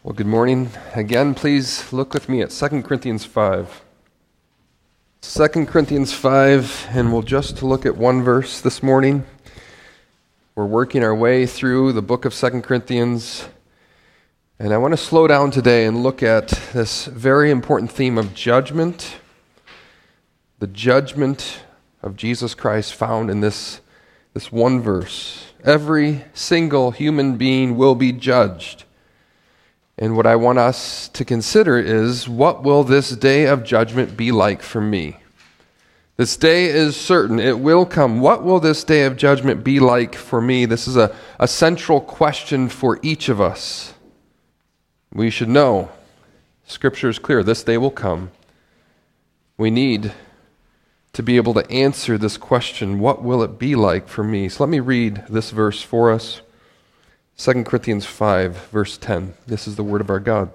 Well, good morning. Again, please look with me at 2 Corinthians 5. 2 Corinthians 5, and we'll just look at one verse this morning. We're working our way through the book of 2 Corinthians, and I want to slow down today and look at this very important theme of judgment, the judgment of Jesus Christ found in this one verse. Every single human being will be judged. And what I want us to consider is, what will this day of judgment be like for me? This day is certain. It will come. What will this day of judgment be like for me? This is a central question for each of us. We should know. Scripture is clear. This day will come. We need to be able to answer this question, what will it be like for me? So let me read this verse for us. 2 Corinthians 5, verse 10. This is the word of our God.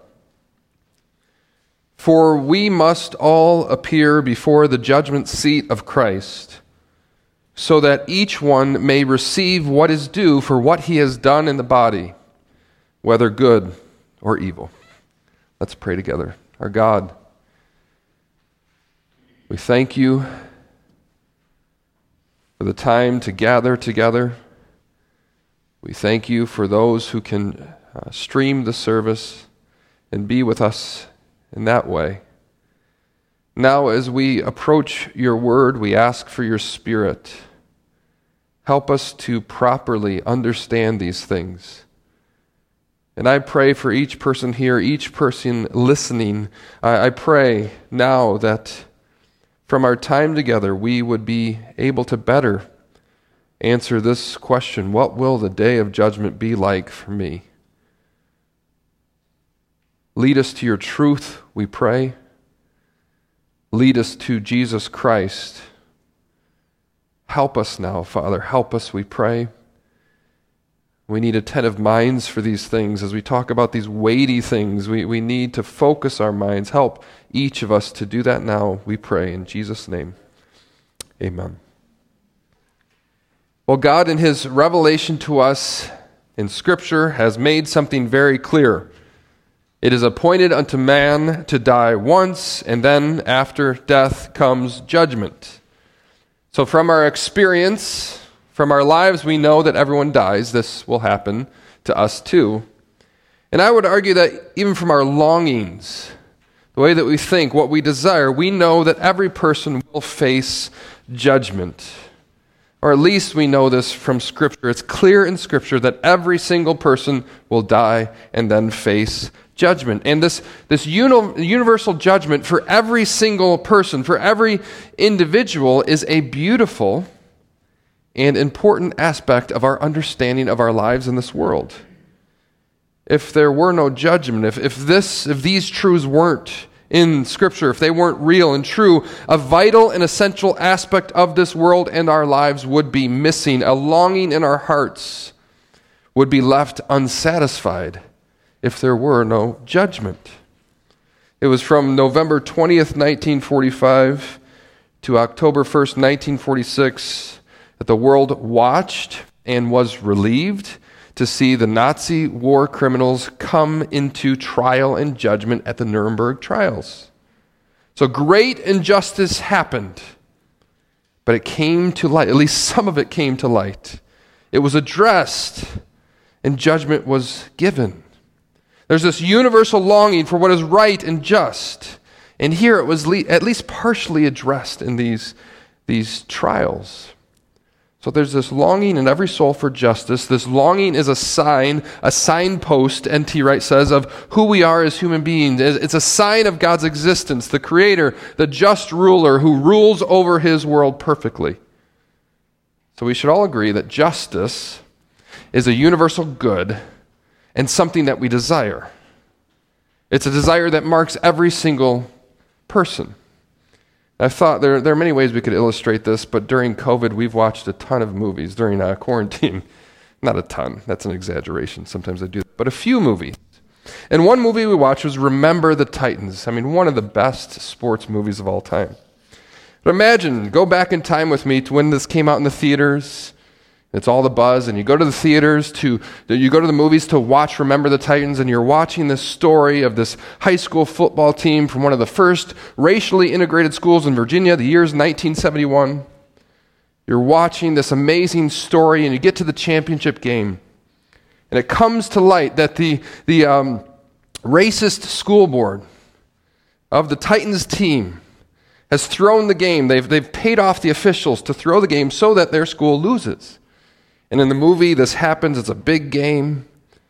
For we must all appear before the judgment seat of Christ, so that each one may receive what is due for what he has done in the body, whether good or evil. Let's pray together. Our God, we thank you for the time to gather together. We thank you for those who can stream the service and be with us in that way. Now, as we approach your word, we ask for your Spirit. Help us to properly understand these things. And I pray for each person here, each person listening. I pray now that from our time together, we would be able to better answer this question: what will the day of judgment be like for me? Lead us to your truth, we pray. Lead us to Jesus Christ. Help us now, Father. Help us, we pray. We need attentive minds for these things. As we talk about these weighty things, we need to focus our minds. Help each of us to do that now, we pray. In Jesus' name, amen. Well, God, in his revelation to us in Scripture, has made something very clear. It is appointed unto man to die once, and then after death comes judgment. So from our experience, from our lives, we know that everyone dies. This will happen to us too. And I would argue that even from our longings, the way that we think, what we desire, we know that every person will face judgment. Or at least we know this from Scripture. It's clear in Scripture that every single person will die and then face judgment. And this universal judgment for every single person, for every individual, is a beautiful and important aspect of our understanding of our lives in this world. If there were no judgment, if these truths weren't in Scripture, if they weren't real and true, a vital and essential aspect of this world and our lives would be missing. A longing in our hearts would be left unsatisfied if there were no judgment. It was from November 20th, 1945 to October 1st, 1946 that the world watched and was relieved to see the Nazi war criminals come into trial and judgment at the Nuremberg trials. So great injustice happened, but it came to light. At least some of it came to light. It was addressed, and judgment was given. There's this universal longing for what is right and just, and here it was at least partially addressed in these trials. So there's this longing in every soul for justice. This longing is a signpost, N.T. Wright says, of who we are as human beings. It's a sign of God's existence, the Creator, the just ruler who rules over his world perfectly. So we should all agree that justice is a universal good and something that we desire. It's a desire that marks every single person. I've thought there are many ways we could illustrate this, but during COVID, we've watched a ton of movies during quarantine. Not a ton. That's an exaggeration. Sometimes I do that. But a few movies. And one movie we watched was Remember the Titans. I mean, one of the best sports movies of all time. But imagine, go back in time with me to when this came out in the theaters. It's all the buzz, and you go to the you go to the movies to watch Remember the Titans, and you're watching this story of this high school football team from one of the first racially integrated schools in Virginia, the year's 1971. You're watching this amazing story, and you get to the championship game, and it comes to light that the racist school board of the Titans team has thrown the game. They've paid off the officials to throw the game so that their school loses. And in the movie, this happens. It's a big game,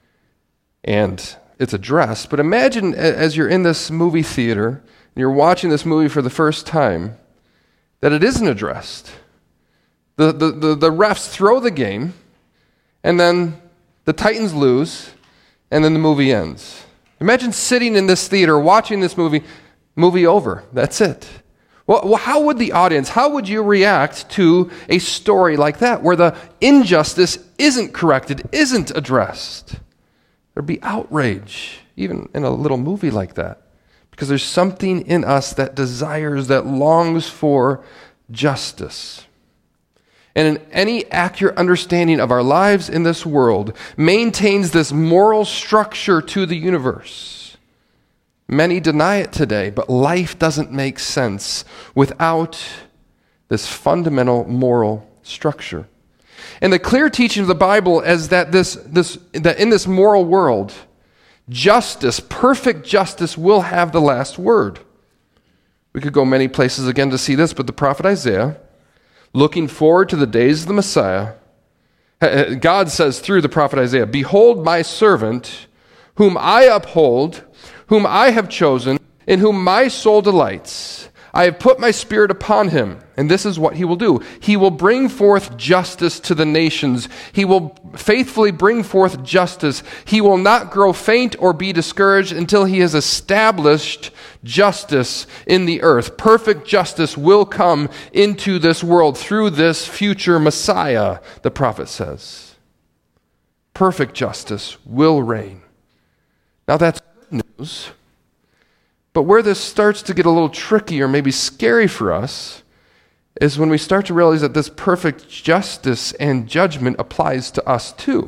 and it's addressed. But imagine as you're in this movie theater, and you're watching this movie for the first time, that it isn't addressed. The refs throw the game, and then the Titans lose, and then the movie ends. Imagine sitting in this theater, watching this movie over. That's it. Well, how would the audience, how would you react to a story like that, where the injustice isn't corrected, isn't addressed? There'd be outrage, even in a little movie like that, because there's something in us that desires, that longs for justice. And in any accurate understanding of our lives in this world maintains this moral structure to the universe. Many deny it today, but life doesn't make sense without this fundamental moral structure. And the clear teaching of the Bible is that that in this moral world, justice, perfect justice, will have the last word. We could go many places again to see this, but the prophet Isaiah, looking forward to the days of the Messiah, God says through the prophet Isaiah, "Behold my servant, whom I uphold, whom I have chosen, in whom my soul delights. I have put my spirit upon him." And this is what he will do. He will bring forth justice to the nations. He will faithfully bring forth justice. He will not grow faint or be discouraged until he has established justice in the earth. Perfect justice will come into this world through this future Messiah, the prophet says. Perfect justice will reign. Now that's news. But where this starts to get a little tricky or maybe scary for us is when we start to realize that this perfect justice and judgment applies to us too.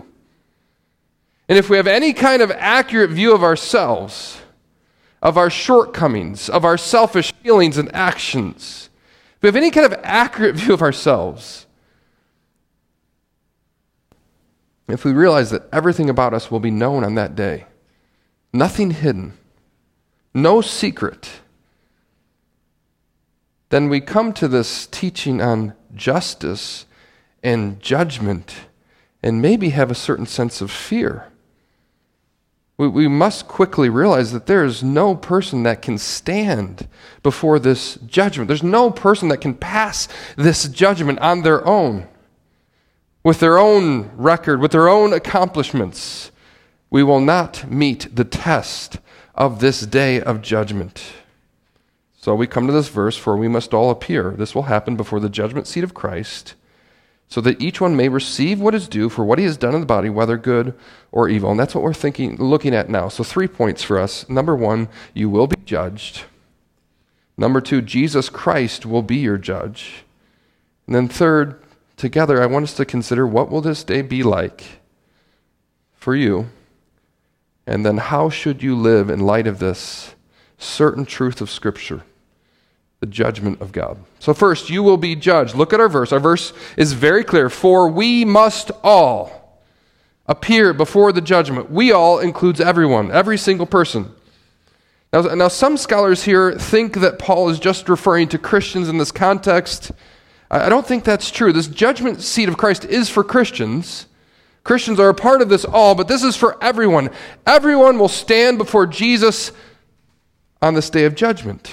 And if we have any kind of accurate view of ourselves, of our shortcomings, of our selfish feelings and actions, if we have any kind of accurate view of ourselves, if we realize that everything about us will be known on that day, nothing hidden, no secret, then we come to this teaching on justice and judgment and maybe have a certain sense of fear. We must quickly realize that there is no person that can stand before this judgment. There's no person that can pass this judgment on their own, with their own record, with their own accomplishments. We will not meet the test of this day of judgment. So we come to this verse, "For we must all appear." This will happen before the judgment seat of Christ, so that each one may receive what is due for what he has done in the body, whether good or evil. And that's what we're looking at now. So 3 points for us. Number 1, you will be judged. Number 2, Jesus Christ will be your judge. And then third, together, I want us to consider, what will this day be like for you? And then how should you live in light of this certain truth of Scripture, the judgment of God? So first, you will be judged. Look at our verse. Our verse is very clear. "For we must all appear before the judgment." We all includes everyone, every single person. Now some scholars here think that Paul is just referring to Christians in this context. I don't think that's true. This judgment seat of Christ is for Christians. Christians are a part of this all, but this is for everyone. Everyone will stand before Jesus on this day of judgment.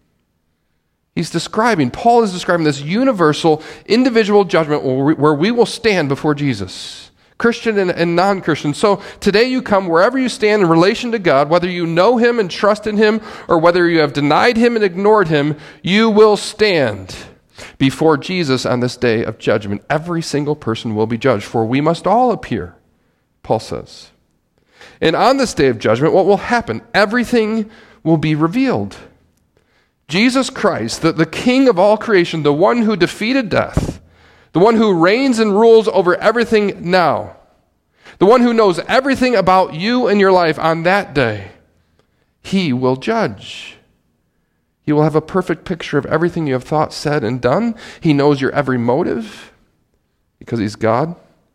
Paul is describing this universal, individual judgment where we will stand before Jesus, Christian and non-Christian. So today you come wherever you stand in relation to God, whether you know him and trust in him, or whether you have denied him and ignored him, you will stand before Jesus on this day of judgment. Every single person will be judged, for we must all appear, Paul says. And on this day of judgment, what will happen? Everything will be revealed. Jesus Christ, the King of all creation, the one who defeated death, the one who reigns and rules over everything now, the one who knows everything about you and your life on that day, he will judge. He will have a perfect picture of everything you have thought, said, and done. He knows your every motive because he's God,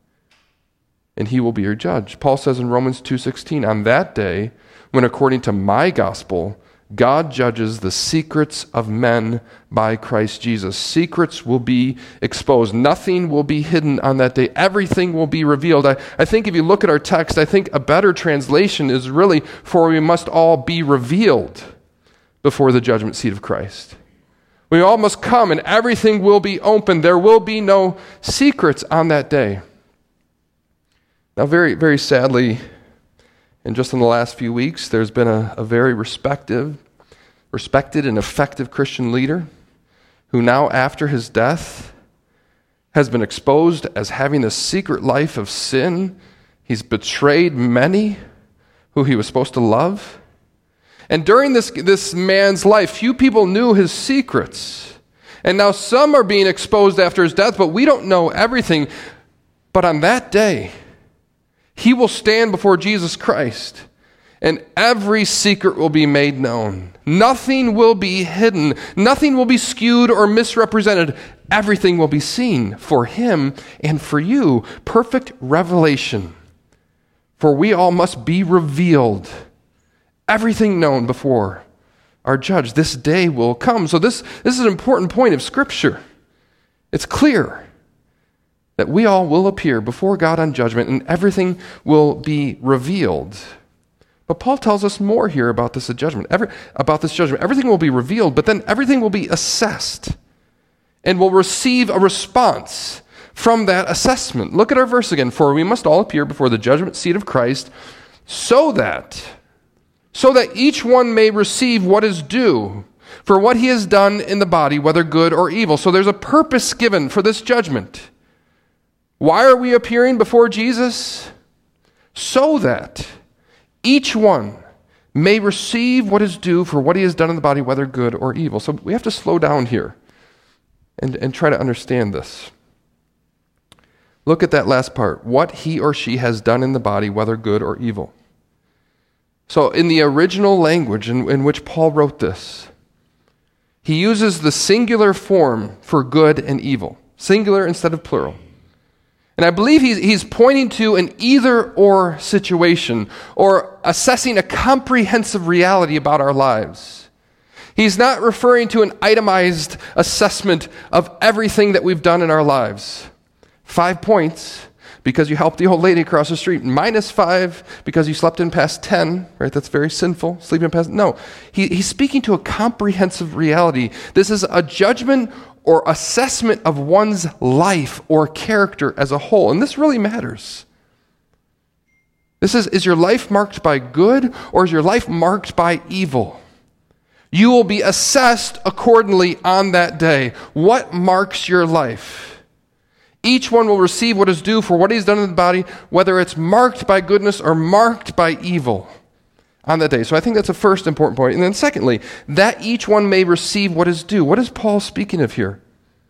and he will be your judge. Paul says in Romans 2:16, on that day, when according to my gospel, God judges the secrets of men by Christ Jesus. Secrets will be exposed. Nothing will be hidden on that day. Everything will be revealed. I think if you look at our text, I think a better translation is really, for we must all be revealed before the judgment seat of Christ. We all must come and everything will be open. There will be no secrets on that day. Now, very, very sadly, and just in the last few weeks, there's been a very respected and effective Christian leader who now, after his death, has been exposed as having a secret life of sin. He's betrayed many who he was supposed to love. And during this man's life, few people knew his secrets. And now some are being exposed after his death, but we don't know everything. But on that day, he will stand before Jesus Christ, and every secret will be made known. Nothing will be hidden. Nothing will be skewed or misrepresented. Everything will be seen for him and for you. Perfect revelation. For we all must be revealed. Everything known before our judge. This day will come. So this is an important point of Scripture. It's clear that we all will appear before God on judgment and everything will be revealed. But Paul tells us more here about this judgment. Everything will be revealed, but then everything will be assessed and will receive a response from that assessment. Look at our verse again. For we must all appear before the judgment seat of Christ so that each one may receive what is due for what he has done in the body, whether good or evil. So there's a purpose given for this judgment. Why are we appearing before Jesus? So that each one may receive what is due for what he has done in the body, whether good or evil. So we have to slow down here and try to understand this. Look at that last part. What he or she has done in the body, whether good or evil. So in the original language in which Paul wrote this, he uses the singular form for good and evil. Singular instead of plural. And I believe he's pointing to an either-or situation or assessing a comprehensive reality about our lives. He's not referring to an itemized assessment of everything that we've done in our lives. 5 points because you helped the old lady across the street. -5 because you slept in past 10, right? That's very sinful, sleeping past. No, he's speaking to a comprehensive reality. This is a judgment or assessment of one's life or character as a whole. And this really matters. This is your life marked by good or is your life marked by evil? You will be assessed accordingly on that day. What marks your life? Each one will receive what is due for what he's done in the body, whether it's marked by goodness or marked by evil on that day. So I think that's a first important point. And then secondly, that each one may receive what is due. What is Paul speaking of here?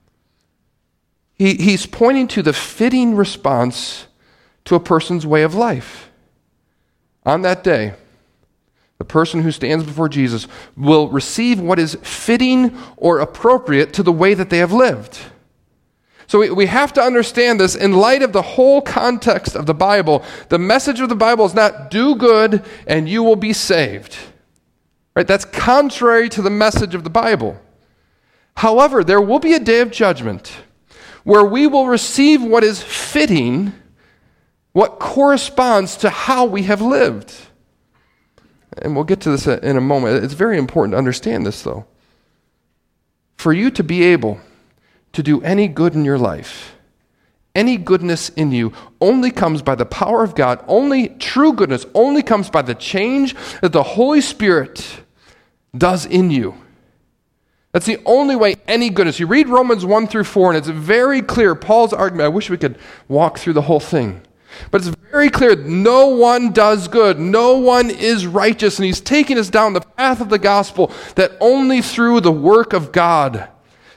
He's pointing to the fitting response to a person's way of life. On that day, the person who stands before Jesus will receive what is fitting or appropriate to the way that they have lived. So we have to understand this in light of the whole context of the Bible. The message of the Bible is not do good and you will be saved. Right? That's contrary to the message of the Bible. However, there will be a day of judgment where we will receive what is fitting, what corresponds to how we have lived. And we'll get to this in a moment. It's very important to understand this, though. For you to be able to do any good in your life, any goodness in you, only comes by the power of God. Only true goodness only comes by the change that the Holy Spirit does in you. That's the only way any goodness. You read Romans 1 through 4, and it's very clear. Paul's argument, I wish we could walk through the whole thing. But it's very clear, no one does good. No one is righteous. And he's taking us down the path of the gospel that only through the work of God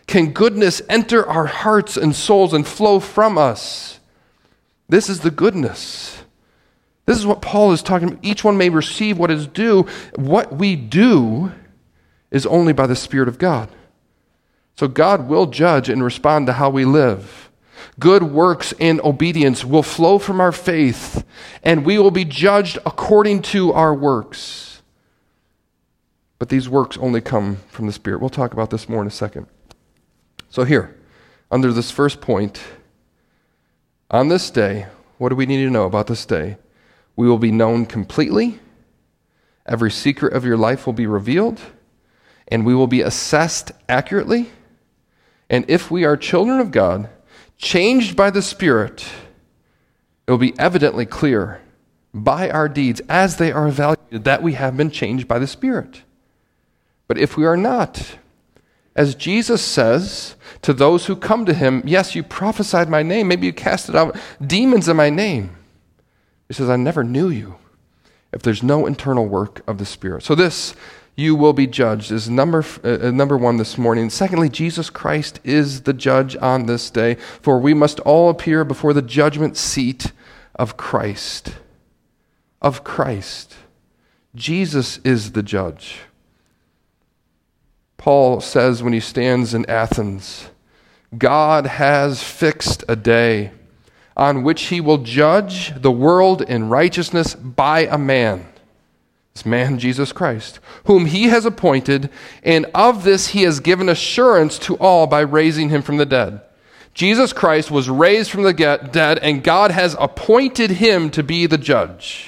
Can goodness enter our hearts and souls and flow from us? This is the goodness. This is what Paul is talking about. Each one may receive what is due. What we do is only by the Spirit of God. So God will judge and respond to how we live. Good works and obedience will flow from our faith, and we will be judged according to our works. But these works only come from the Spirit. We'll talk about this more in a second. So here, under this first point, on this day, what do we need to know about this day? We will be known completely. Every secret of your life will be revealed, and we will be assessed accurately. And if we are children of God, changed by the Spirit, it will be evidently clear by our deeds as they are evaluated that we have been changed by the Spirit. But if we are not, as Jesus says to those who come to him, yes, you prophesied my name, maybe you casted out demons in my name. He says, I never knew you, if there's no internal work of the Spirit. So this, you will be judged, is number one this morning. Secondly, Jesus Christ is the judge on this day, for we must all appear before the judgment seat of Christ. Of Christ. Jesus is the judge. Paul says when he stands in Athens, God has fixed a day on which he will judge the world in righteousness by a man. This man, Jesus Christ, whom he has appointed, and of this he has given assurance to all by raising him from the dead. Jesus Christ was raised from the dead, and God has appointed him to be the judge.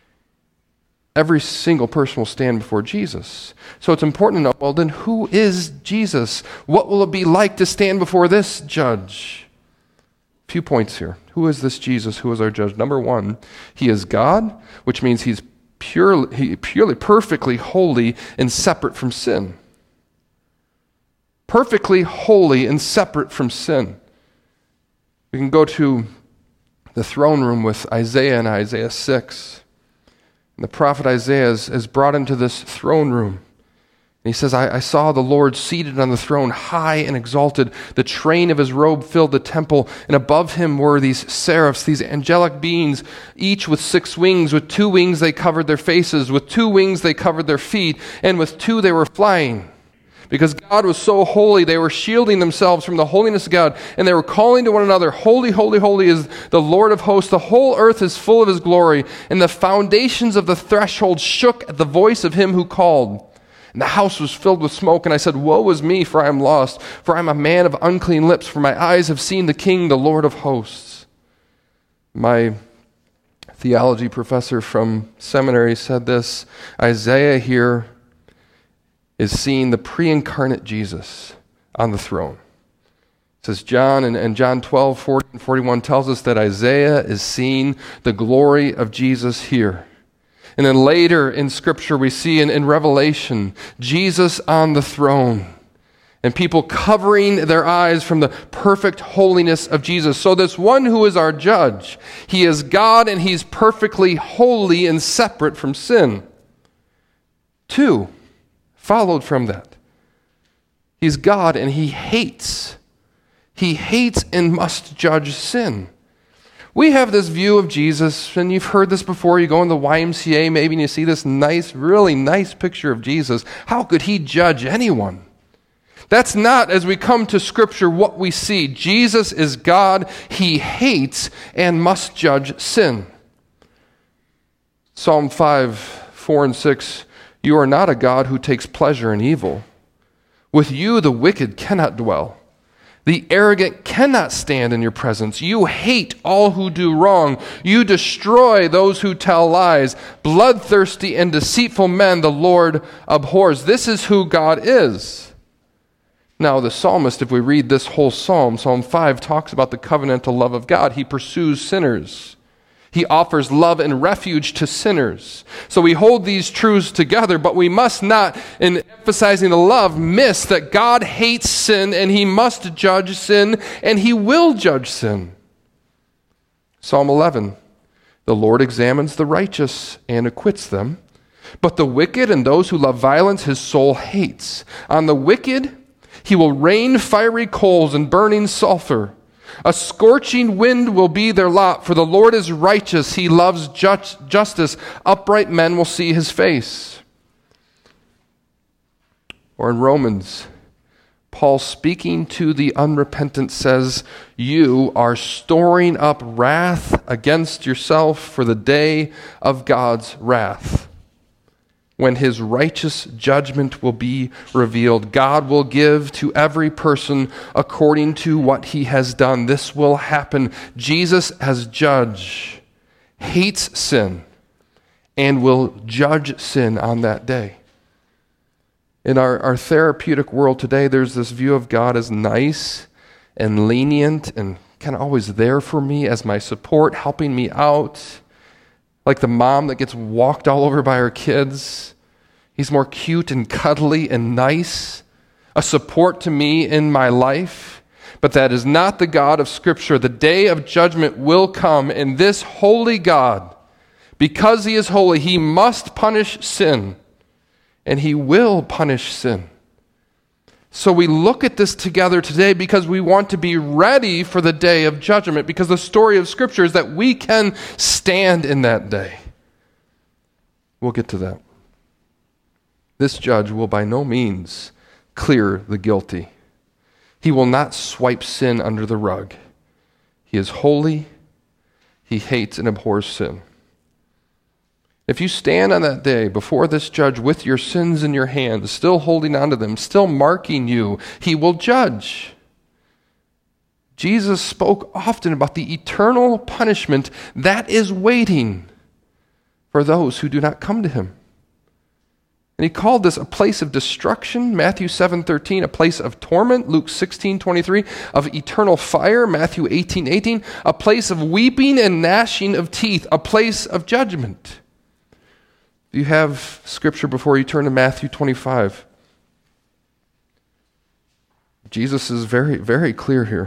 Every single person will stand before Jesus. So it's important to know, well, then who is Jesus? What will it be like to stand before this judge? A few points here. Who is this Jesus? Who is our judge? Number one, he is God, which means he's purely, perfectly holy and separate from sin. Perfectly holy and separate from sin. We can go to the throne room with Isaiah in Isaiah 6. And the prophet Isaiah is brought into this throne room. And he says, I saw the Lord seated on the throne, high and exalted. The train of his robe filled the temple, and above him were these seraphs, these angelic beings, each with 6 wings. With 2 wings they covered their faces, with 2 wings they covered their feet, and with 2 they were flying. Because God was so holy, they were shielding themselves from the holiness of God, and they were calling to one another, Holy, holy, holy is the Lord of hosts. The whole earth is full of his glory. And the foundations of the threshold shook at the voice of him who called. And the house was filled with smoke, and I said, Woe is me, for I am lost, for I am a man of unclean lips, for my eyes have seen the King, the Lord of hosts. My theology professor from seminary said this, Isaiah here is seeing the pre-incarnate Jesus on the throne. It says John, and John 12, 40 and 41 tells us that Isaiah is seeing the glory of Jesus here. And then later in Scripture we see in Revelation, Jesus on the throne, and people covering their eyes from the perfect holiness of Jesus. So this one who is our judge, he is God and he's perfectly holy and separate from sin. 2, followed from that, he's God and he hates. He hates and must judge sin. We have this view of Jesus, and you've heard this before. You go in the YMCA maybe and you see this nice, really nice picture of Jesus. How could he judge anyone? That's not, as we come to Scripture, what we see. Jesus is God. He hates and must judge sin. Psalm 5, 4 and 6, You are not a God who takes pleasure in evil. With you the wicked cannot dwell. The arrogant cannot stand in your presence. You hate all who do wrong. You destroy those who tell lies. Bloodthirsty and deceitful men the Lord abhors. This is who God is. Now the psalmist, if we read this whole psalm, Psalm 5 talks about the covenantal love of God. He pursues sinners. He offers love and refuge to sinners. So we hold these truths together, but we must not, in emphasizing the love, miss that God hates sin and he must judge sin and he will judge sin. Psalm 11, The Lord examines the righteous and acquits them, but the wicked and those who love violence his soul hates. On the wicked He will rain fiery coals and burning sulfur. A scorching wind will be their lot, for the Lord is righteous. He loves justice. Upright men will see his face. Or in Romans, Paul, speaking to the unrepentant, says, you are storing up wrath against yourself for the day of God's wrath, when his righteous judgment will be revealed. God will give to every person according to what he has done. This will happen. Jesus, as judge, hates sin and will judge sin on that day. In our therapeutic world today, there's this view of God as nice and lenient and kind of always there for me as my support, helping me out. Like the mom that gets walked all over by her kids. He's more cute and cuddly and nice, a support to me in my life. But that is not the God of Scripture. The day of judgment will come, and this holy God, because he is holy, he must punish sin. And he will punish sin. So we look at this together today because we want to be ready for the day of judgment, because the story of Scripture is that we can stand in that day. We'll get to that. This judge will by no means clear the guilty. He will not swipe sin under the rug. He is holy. He hates and abhors sin. If you stand on that day before this judge with your sins in your hands, still holding on to them, still marking you, he will judge. Jesus spoke often about the eternal punishment that is waiting for those who do not come to him. And he called this a place of destruction, Matthew 7:13, a place of torment, Luke 16:23, of eternal fire, Matthew 18:18, a place of weeping and gnashing of teeth, a place of judgment. You have Scripture before you turn to Matthew 25. Jesus is very, very clear here.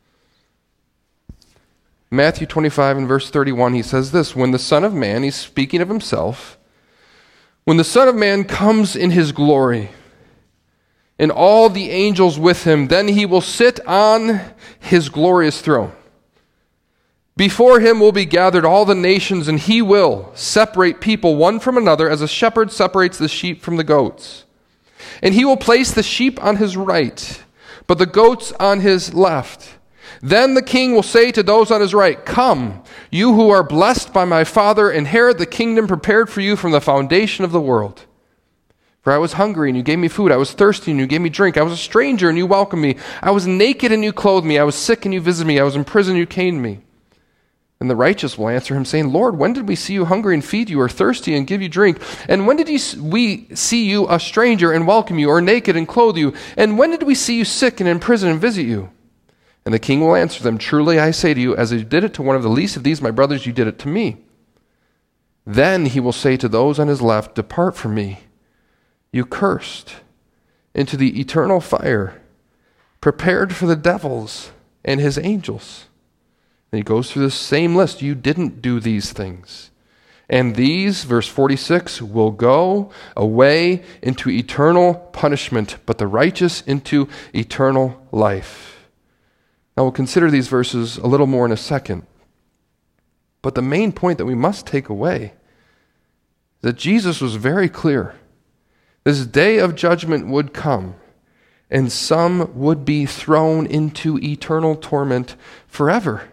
Matthew 25 and verse 31, he says this, when the Son of Man, he's speaking of himself, when the Son of Man comes in his glory, and all the angels with him, then he will sit on his glorious throne. Before him will be gathered all the nations, and he will separate people one from another as a shepherd separates the sheep from the goats. And he will place the sheep on his right, but the goats on his left. Then the king will say to those on his right, come, you who are blessed by my Father, inherit the kingdom prepared for you from the foundation of the world. For I was hungry, and you gave me food. I was thirsty, and you gave me drink. I was a stranger, and you welcomed me. I was naked, and you clothed me. I was sick, and you visited me. I was in prison, and you came to me. And the righteous will answer him, saying, Lord, when did we see you hungry and feed you, or thirsty and give you drink? And when did we see you a stranger and welcome you, or naked and clothe you? And when did we see you sick and in prison and visit you? And the king will answer them, truly I say to you, as you did it to one of the least of these my brothers, you did it to me. Then he will say to those on his left, depart from me, you cursed, into the eternal fire, prepared for the devils and his angels. And he goes through the same list. You didn't do these things. And these, verse 46, will go away into eternal punishment, but the righteous into eternal life. Now we'll consider these verses a little more in a second. But the main point that we must take away is that Jesus was very clear. This day of judgment would come, and some would be thrown into eternal torment forever.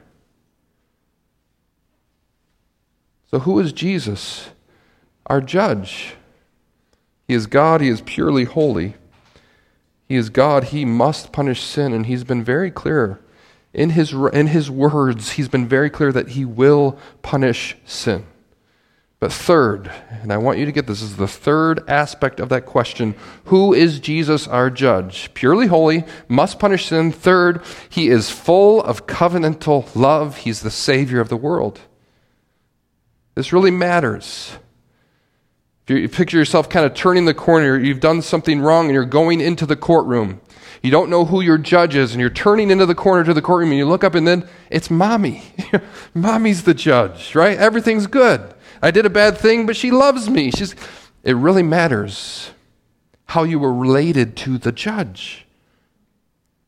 So who is Jesus, our judge? He is God. He is purely holy. He is God. He must punish sin, and he's been very clear in his words. He's been very clear that he will punish sin. But third, and I want you to get this, is the third aspect of that question. Who is Jesus, our judge? Purely holy, must punish sin. Third, he is full of covenantal love. He's the Savior of the world. This really matters. If you picture yourself kind of turning the corner, you've done something wrong and you're going into the courtroom. You don't know who your judge is, and you're turning into the corner to the courtroom, and you look up, and then it's mommy. Mommy's the judge, right? Everything's good. I did a bad thing, but she loves me. It really matters how you were related to the judge.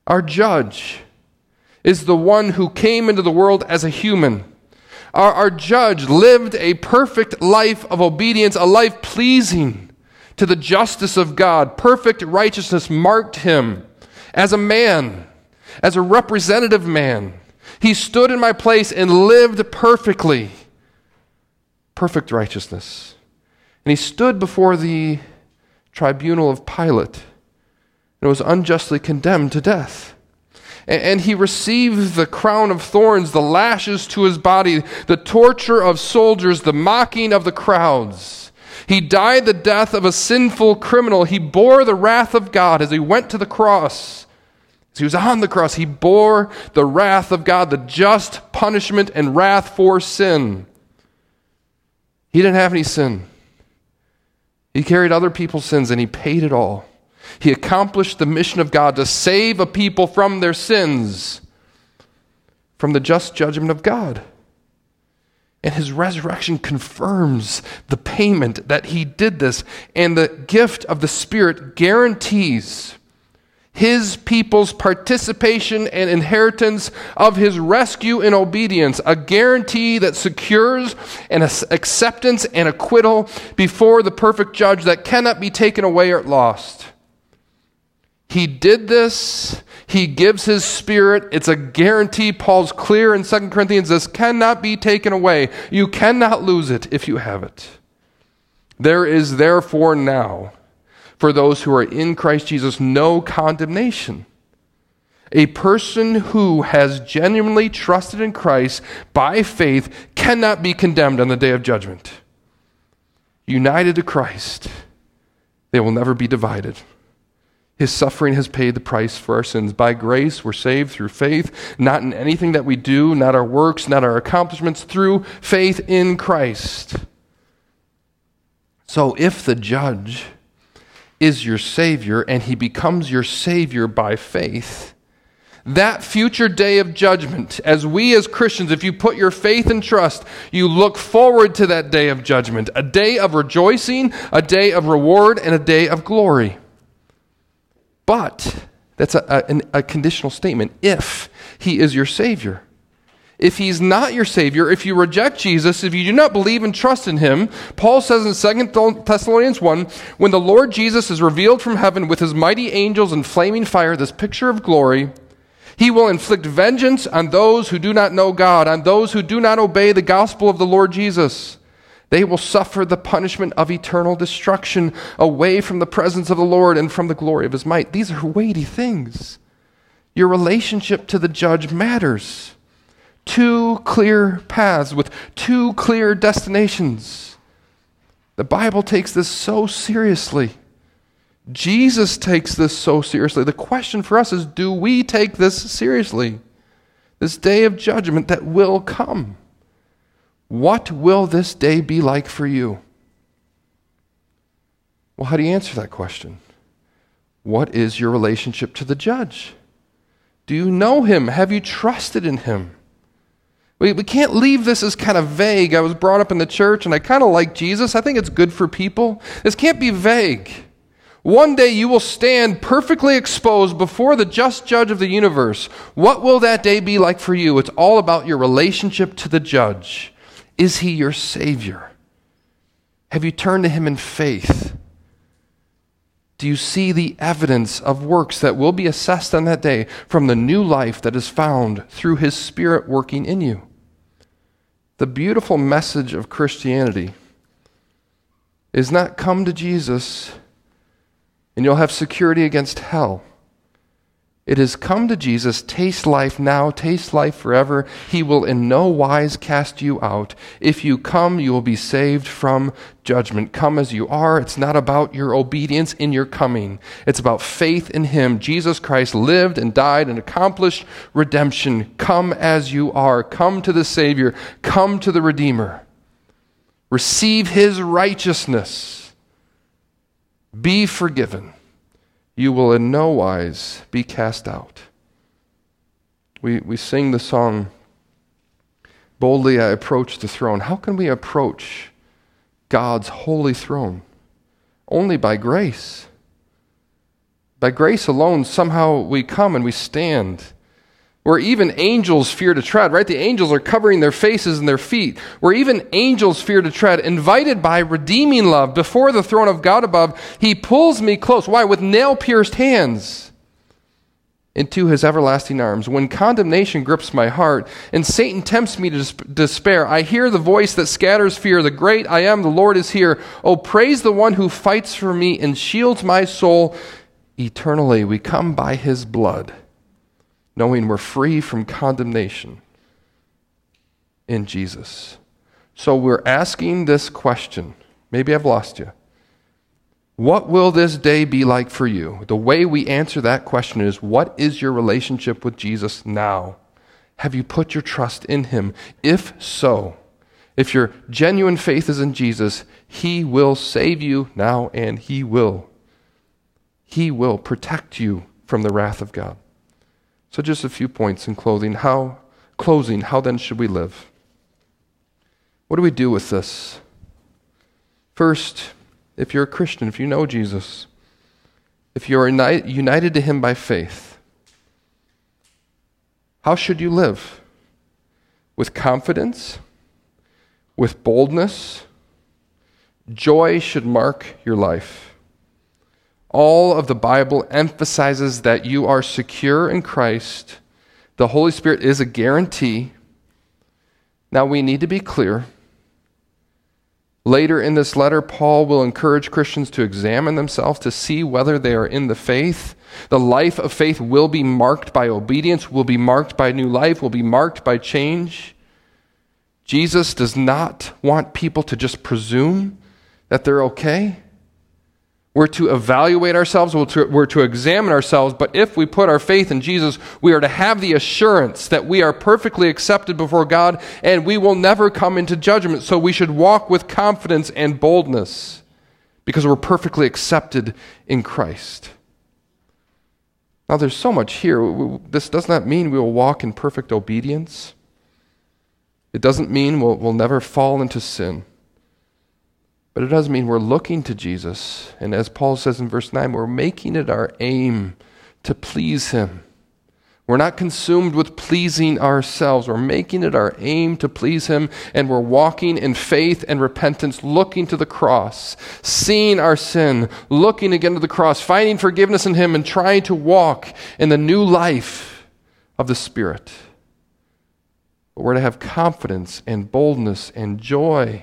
Our judge is the one who came into the world as a human. Our judge lived a perfect life of obedience, a life pleasing to the justice of God. Perfect righteousness marked him as a man, as a representative man. He stood in my place and lived perfectly. Perfect righteousness. And he stood before the tribunal of Pilate and was unjustly condemned to death. And he received the crown of thorns, the lashes to his body, the torture of soldiers, the mocking of the crowds. He died the death of a sinful criminal. He bore the wrath of God as he went to the cross. As he was on the cross, he bore the wrath of God, the just punishment and wrath for sin. He didn't have any sin. He carried other people's sins and he paid it all. He accomplished the mission of God to save a people from their sins, from the just judgment of God. And his resurrection confirms the payment that he did this. And the gift of the Spirit guarantees his people's participation and inheritance of his rescue and obedience, a guarantee that secures an acceptance and acquittal before the perfect judge that cannot be taken away or lost. He did this. He gives his Spirit. It's a guarantee. Paul's clear in 2 Corinthians. This cannot be taken away. You cannot lose it if you have it. There is therefore now, for those who are in Christ Jesus, no condemnation. A person who has genuinely trusted in Christ by faith cannot be condemned on the day of judgment. United to Christ, they will never be divided. His suffering has paid the price for our sins. By grace, we're saved through faith, not in anything that we do, not our works, not our accomplishments, through faith in Christ. So if the judge is your Savior and he becomes your Savior by faith, that future day of judgment, as we as Christians, if you put your faith and trust, you look forward to that day of judgment, a day of rejoicing, a day of reward, and a day of glory. But that's a conditional statement. If he is your Savior. If he's not your Savior, if you reject Jesus, if you do not believe and trust in him, Paul says in 2 Thessalonians 1, when the Lord Jesus is revealed from heaven with his mighty angels in flaming fire, this picture of glory, he will inflict vengeance on those who do not know God, on those who do not obey the gospel of the Lord Jesus. They will suffer the punishment of eternal destruction away from the presence of the Lord and from the glory of his might. These are weighty things. Your relationship to the judge matters. Two clear paths with two clear destinations. The Bible takes this so seriously. Jesus takes this so seriously. The question for us is, do we take this seriously? This day of judgment that will come. What will this day be like for you? Well, how do you answer that question? What is your relationship to the judge? Do you know him? Have you trusted in him? We can't leave this as kind of vague. I was brought up in the church and I kind of like Jesus. I think it's good for people. This can't be vague. One day you will stand perfectly exposed before the just judge of the universe. What will that day be like for you? It's all about your relationship to the judge. Is he your Savior? Have you turned to him in faith? Do you see the evidence of works that will be assessed on that day from the new life that is found through his Spirit working in you? The beautiful message of Christianity is not come to Jesus and you'll have security against hell. It is come to Jesus, taste life now, taste life forever. He will in no wise cast you out. If you come, you will be saved from judgment. Come as you are. It's not about your obedience in your coming. It's about faith in him. Jesus Christ lived and died and accomplished redemption. Come as you are. Come to the Savior. Come to the Redeemer. Receive his righteousness. Be forgiven. You will in no wise be cast out. We sing the song, Boldly I Approach the Throne. How can we approach God's holy throne? Only by grace. By grace alone, somehow we come and we stand. Where even angels fear to tread, right? The angels are covering their faces and their feet. Where even angels fear to tread, invited by redeeming love before the throne of God above, he pulls me close. Why? With nail-pierced hands into his everlasting arms. When condemnation grips my heart and Satan tempts me to despair, I hear the voice that scatters fear. The great I am, the Lord is here. Oh, praise the one who fights for me and shields my soul eternally. We come by his blood, knowing we're free from condemnation in Jesus. So we're asking this question. Maybe I've lost you. What will this day be like for you? The way we answer that question is, what is your relationship with Jesus now? Have you put your trust in him? If so, if your genuine faith is in Jesus, he will save you now, and he will protect you from the wrath of God. So just a few points in closing. How then should we live? What do we do with this? First, if you're a Christian, if you know Jesus, if you're united to him by faith, how should you live? With confidence, with boldness. Joy should mark your life. All of the Bible emphasizes that you are secure in Christ. The Holy Spirit is a guarantee. Now we need to be clear. Later in this letter, Paul will encourage Christians to examine themselves to see whether they are in the faith. The life of faith will be marked by obedience, will be marked by new life, will be marked by change. Jesus does not want people to just presume that they're okay. We're to evaluate ourselves, we're to examine ourselves, but if we put our faith in Jesus, we are to have the assurance that we are perfectly accepted before God and we will never come into judgment. So we should walk with confidence and boldness because we're perfectly accepted in Christ. Now there's so much here. This does not mean we will walk in perfect obedience. It doesn't mean we'll never fall into sin. But it does mean we're looking to Jesus. And as Paul says in verse 9, we're making it our aim to please him. We're not consumed with pleasing ourselves. We're making it our aim to please him. And we're walking in faith and repentance, looking to the cross, seeing our sin, looking again to the cross, finding forgiveness in him, and trying to walk in the new life of the Spirit. But we're to have confidence and boldness and joy.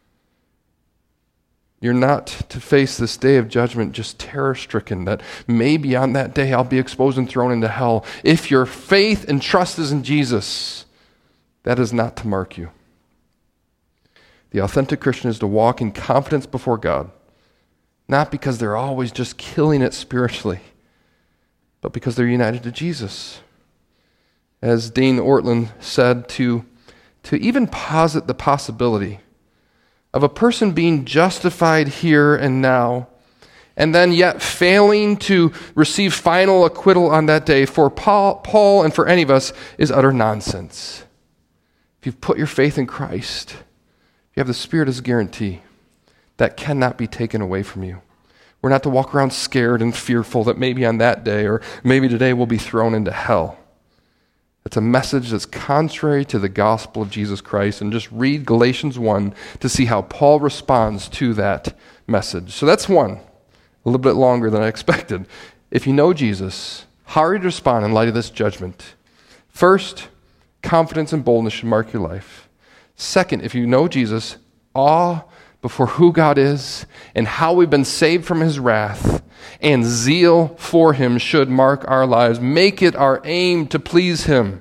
You're not to face this day of judgment just terror-stricken, that maybe on that day I'll be exposed and thrown into hell. If your faith and trust is in Jesus, that is not to mark you. The authentic Christian is to walk in confidence before God, not because they're always just killing it spiritually, but because they're united to Jesus. As Dane Ortlund said, to even posit the possibility of a person being justified here and now, and then yet failing to receive final acquittal on that day, for Paul and for any of us, is utter nonsense. If you've put your faith in Christ, you have the Spirit as a guarantee. That cannot be taken away from you. We're not to walk around scared and fearful that maybe on that day or maybe today we'll be thrown into hell. It's a message that's contrary to the gospel of Jesus Christ. And just read Galatians 1 to see how Paul responds to that message. So that's one, a little bit longer than I expected. If you know Jesus, how are you to respond in light of this judgment? First, confidence and boldness should mark your life. Second, if you know Jesus, awe before who God is and how we've been saved from his wrath, and zeal for him should mark our lives. Make it our aim to please him.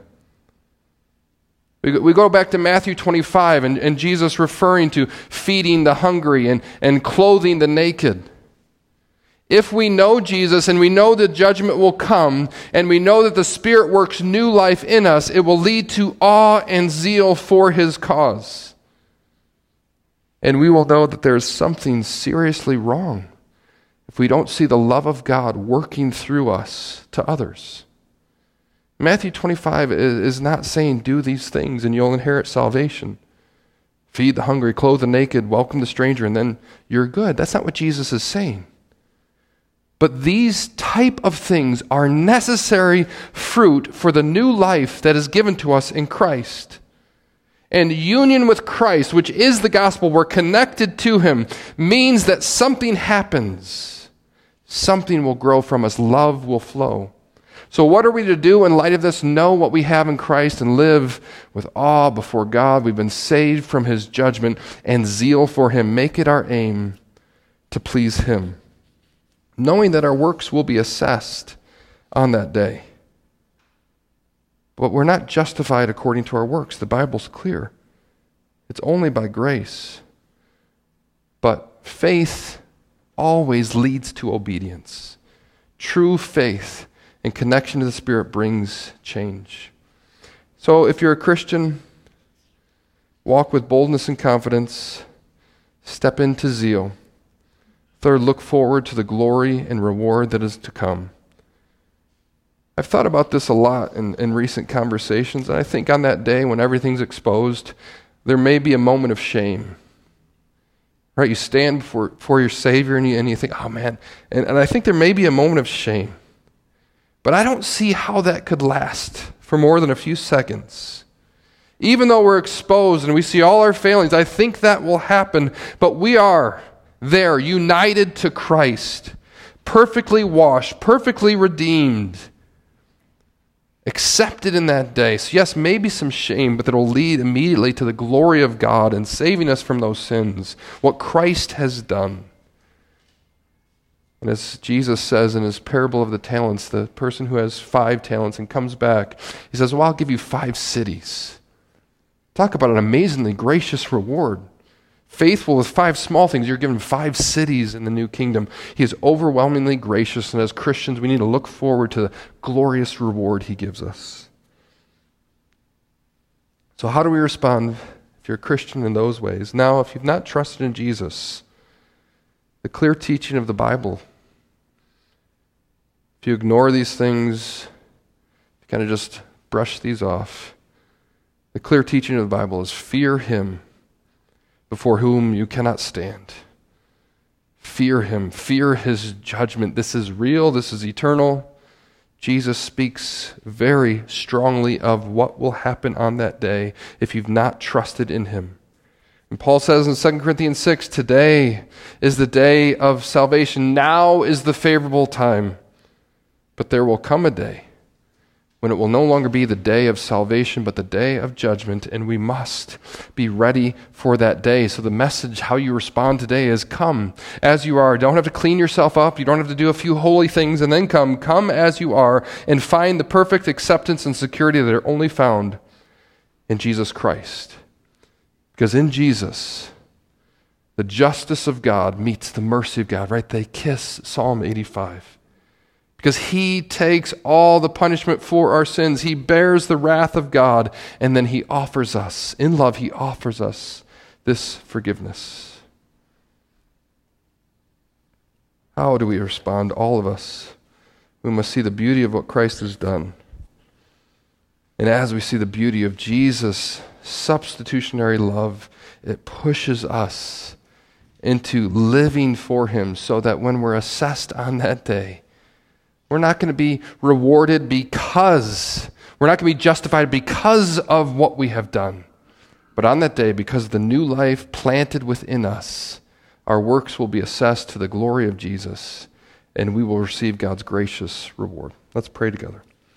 We go back to Matthew 25 and Jesus referring to feeding the hungry and clothing the naked. If we know Jesus and we know the judgment will come and we know that the Spirit works new life in us, it will lead to awe and zeal for his cause. And we will know that there's something seriously wrong if we don't see the love of God working through us to others. Matthew 25 is not saying do these things and you'll inherit salvation. Feed the hungry, clothe the naked, welcome the stranger, and then you're good. That's not what Jesus is saying. But these type of things are necessary fruit for the new life that is given to us in Christ. And union with Christ, which is the gospel, we're connected to him, means that something happens. Something will grow from us. Love will flow. So what are we to do in light of this? Know what we have in Christ and live with awe before God. We've been saved from his judgment, and zeal for him. Make it our aim to please him, knowing that our works will be assessed on that day. But we're not justified according to our works. The Bible's clear. It's only by grace. But faith always leads to obedience. True faith and connection to the Spirit brings change. So if you're a Christian, walk with boldness and confidence. Step into zeal. Third, look forward to the glory and reward that is to come. I've thought about this a lot in recent conversations, and I think on that day when everything's exposed, there may be a moment of shame. Right? You stand before your Savior and you think, oh man, and I think there may be a moment of shame. But I don't see how that could last for more than a few seconds. Even though we're exposed and we see all our failings, I think that will happen, but we are there, united to Christ, perfectly washed, perfectly redeemed, accepted in that day. So yes, maybe some shame, but that will lead immediately to the glory of God and saving us from those sins, what Christ has done. And as Jesus says in his parable of the talents, the person who has 5 talents and comes back, he says, well, I'll give you 5 cities. Talk about an amazingly gracious reward. Faithful with 5 small things, you're given 5 cities in the new kingdom. He is overwhelmingly gracious, and as Christians, we need to look forward to the glorious reward he gives us. So how do we respond if you're a Christian in those ways? Now, if you've not trusted in Jesus, the clear teaching of the Bible, if you ignore these things, you kind of just brush these off, the clear teaching of the Bible is fear him before whom you cannot stand. Fear him. Fear his judgment. This is real. This is eternal. Jesus speaks very strongly of what will happen on that day if you've not trusted in him. And Paul says in 2 Corinthians 6, today is the day of salvation. Now is the favorable time. But there will come a day when it will no longer be the day of salvation, but the day of judgment, and we must be ready for that day. So the message, how you respond today is come as you are. Don't have to clean yourself up. You don't have to do a few holy things and then come. Come as you are and find the perfect acceptance and security that are only found in Jesus Christ. Because in Jesus, the justice of God meets the mercy of God, right? They kiss Psalm 85. Because he takes all the punishment for our sins. He bears the wrath of God. And then he offers us, in love, he offers us this forgiveness. How do we respond? All of us. We must see the beauty of what Christ has done. And as we see the beauty of Jesus' substitutionary love, it pushes us into living for him so that when we're assessed on that day, we're not going to be rewarded because, we're not going to be justified because of what we have done. But on that day, because of the new life planted within us, our works will be assessed to the glory of Jesus, and we will receive God's gracious reward. Let's pray together.